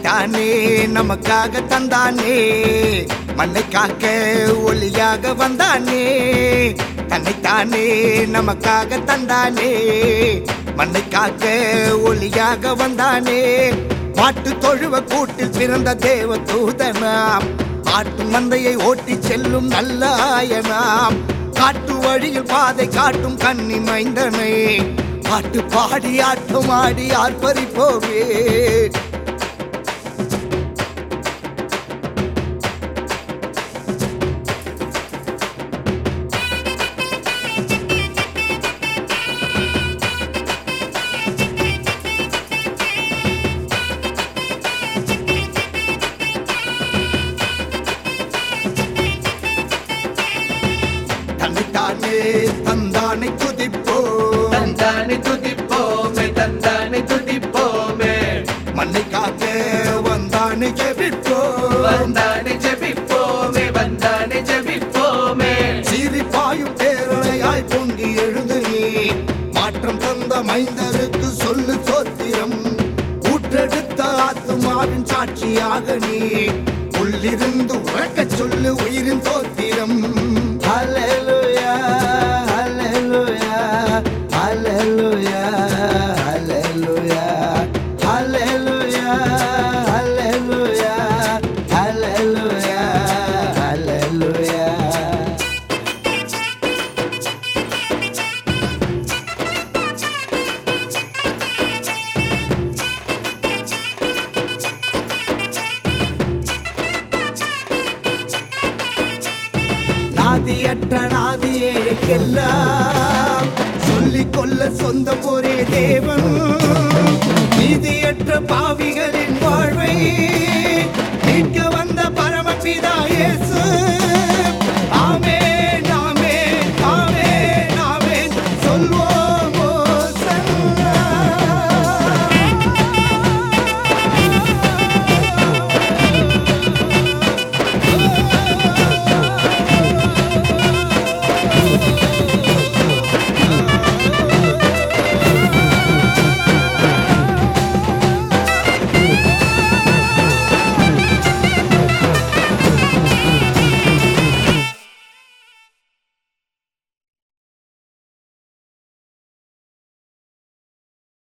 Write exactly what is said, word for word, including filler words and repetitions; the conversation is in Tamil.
தன்னைத்தானே நமக்காக தந்தானே, மண்ணை காக்க ஒளியாக வந்தானே. தன்னைத்தானே நமக்காக தந்தானே, மண்ணை காக்க ஒளியாக வந்தானே. பாட்டு தொழுவ கூட்டில் பிறந்த தேவ தூதனாம், ஆட்டு மந்தையை ஓட்டி செல்லும் நல்ல ஆயனாம். காட்டு வழியில் பாதை காட்டும் கன்னி மைந்தனை, பாட்டு பாடி ஆட்டம் ஆடி ஆர்ப்பரிப்போவே. தன்னைத்தானே தந்தானை துதிப்போம், தந்தானை துதிப்போமே, தந்தானை துதிப்போமே. மண்ணை காக்க வந்தானை ஜெபிப்போம், வந்தானை ஜெபிப்போமே, வந்தானை ஜெபிப்போமே. சீரிப்பாயும் பேரலையாய் பொங்கி எழுந்து நீ, மாற்றம் தந்த மைந்தருக்கு சொல்லு சோத்திரம். ஊற்றெடுத்த ஆத்துமாவின் சாட்சியாக நீ, உள்ளிருந்து உறக்கச் சொல்லு உயிரின் தோத்திரம். ஹல்லேலூயா ஹல்லேலூயா ஹல்லேலூயா ஹல்லேலூயா ஹல்லேலூயா ஹல்லேலூயா ஹல்லேலூயா ஹல்லேலூயா. நாதியற்ற நாதியேக்கெல்லாம் சொல்லிக் கொள்ள சொந்த ஒரே தேவன், நீதியற்ற பாவிகளில்